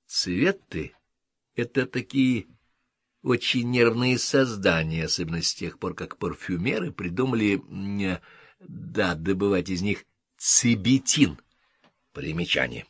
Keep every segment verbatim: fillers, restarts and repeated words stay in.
Цветы — это такие очень нервные создания, особенно с тех пор, как парфюмеры придумали, да, добывать из них цибетин. Примечание.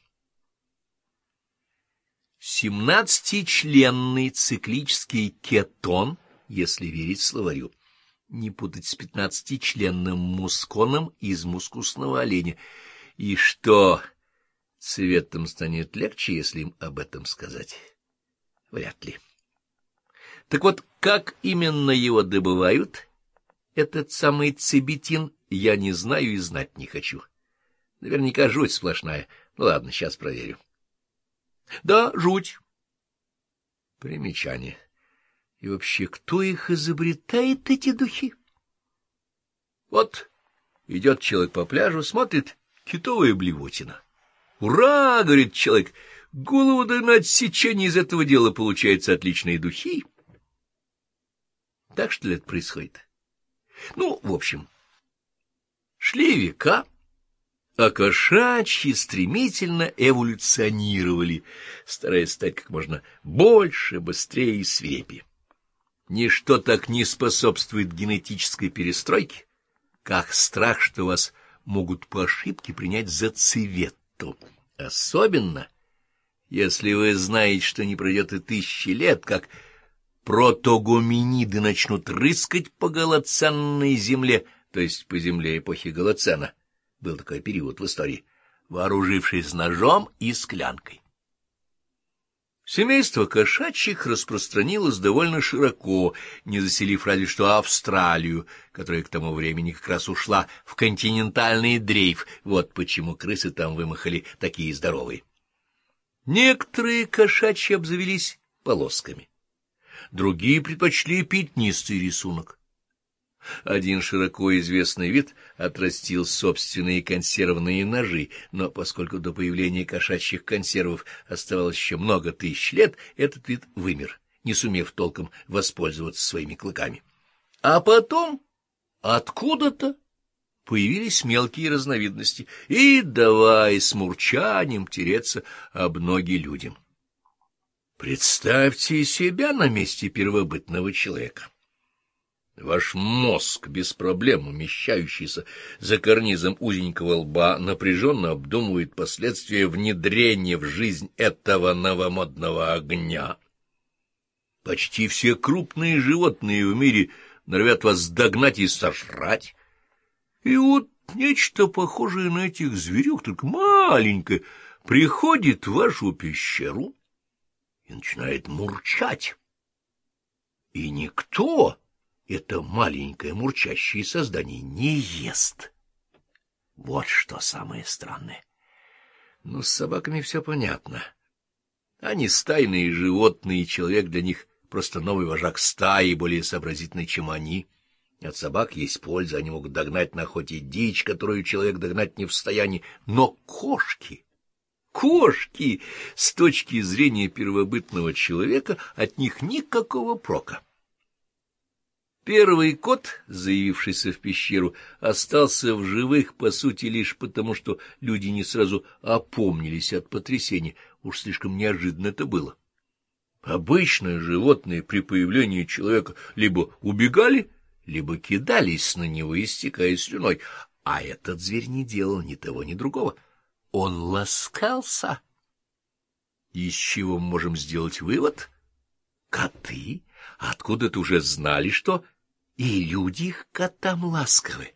Семнадцатичленный циклический кетон, если верить словарю, не путать с пятнадцатичленным мусконом из мускусного оленя. И что, цветом станет легче, если им об этом сказать? Вряд ли. Так вот, как именно его добывают, этот самый цибетин, я не знаю и знать не хочу. Наверняка жуть сплошная. Ну ладно, сейчас проверю. Да, жуть. Примечание. И вообще, кто их изобретает, эти духи? Вот идет человек по пляжу, смотрит, китовая блевотина. «Ура!» — говорит человек. «Голову да на отсечение из этого дела получаются отличные духи». Так что ли это происходит? Ну, в общем, шли века, а кошачьи стремительно эволюционировали, стараясь стать как можно больше, быстрее и свирепее. Ничто так не способствует генетической перестройке, как страх, что вас могут по ошибке принять за циветту. Особенно, если вы знаете, что не пройдет и тысячи лет, как протогоминиды начнут рыскать по голоценной земле, то есть по земле эпохи Голоцена. Был такой период в истории, вооружившись ножом и склянкой. Семейство кошачьих распространилось довольно широко, не заселив разве что Австралию, которая к тому времени как раз ушла в континентальный дрейф. Вот почему крысы там вымахали такие здоровые. Некоторые кошачьи обзавелись полосками, другие предпочли пятнистый рисунок. Один широко известный вид отрастил собственные консервные ножи, но поскольку до появления кошачьих консервов оставалось еще много тысяч лет, этот вид вымер, не сумев толком воспользоваться своими клыками. А потом откуда-то появились мелкие разновидности, и давай с мурчанием тереться об ноги людям. Представьте себя на месте первобытного человека. Ваш мозг, без проблем умещающийся за карнизом узенького лба, напряженно обдумывает последствия внедрения в жизнь этого новомодного огня. Почти все крупные животные в мире норовят вас догнать и сожрать. И вот нечто похожее на этих зверюк, только маленькое, приходит в вашу пещеру и начинает мурчать. И никто это маленькое мурчащее создание не ест. Вот что самое странное. Ну, с собаками все понятно. Они стайные животные, и человек для них просто новый вожак стаи, более сообразительный, чем они. От собак есть польза, они могут догнать на охоте дичь, которую человек догнать не в состоянии. Но кошки, кошки, с точки зрения первобытного человека, от них никакого прока. Первый кот, заявившийся в пещеру, остался в живых, по сути, лишь потому, что люди не сразу опомнились от потрясения. Уж слишком неожиданно это было. Обычные животные при появлении человека либо убегали, либо кидались на него, истекая слюной. А этот зверь не делал ни того, ни другого. Он ласкался. Из чего мы можем сделать вывод? Коты откуда-то уже знали, что и люди их котам ласковы.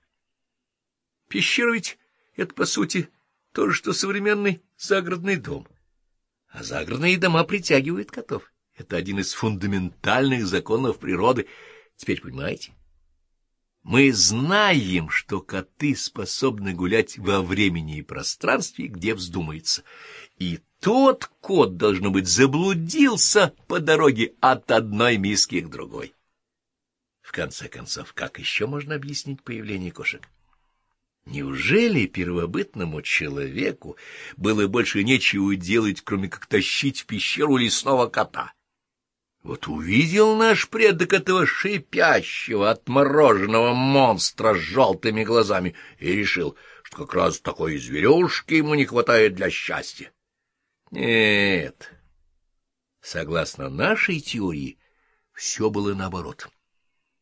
Пещера ведь — это, по сути, то же, что современный загородный дом. А загородные дома притягивают котов. Это один из фундаментальных законов природы. Теперь понимаете? Мы знаем, что коты способны гулять во времени и пространстве, где вздумается. И тот кот, должно быть, заблудился по дороге от одной миски к другой. В конце концов, как еще можно объяснить появление кошек? Неужели первобытному человеку было больше нечего делать, кроме как тащить в пещеру лесного кота? Вот увидел наш предок этого шипящего, отмороженного монстра с желтыми глазами и решил, что как раз такой зверюшки ему не хватает для счастья. Нет, Согласно нашей теории, все было наоборот.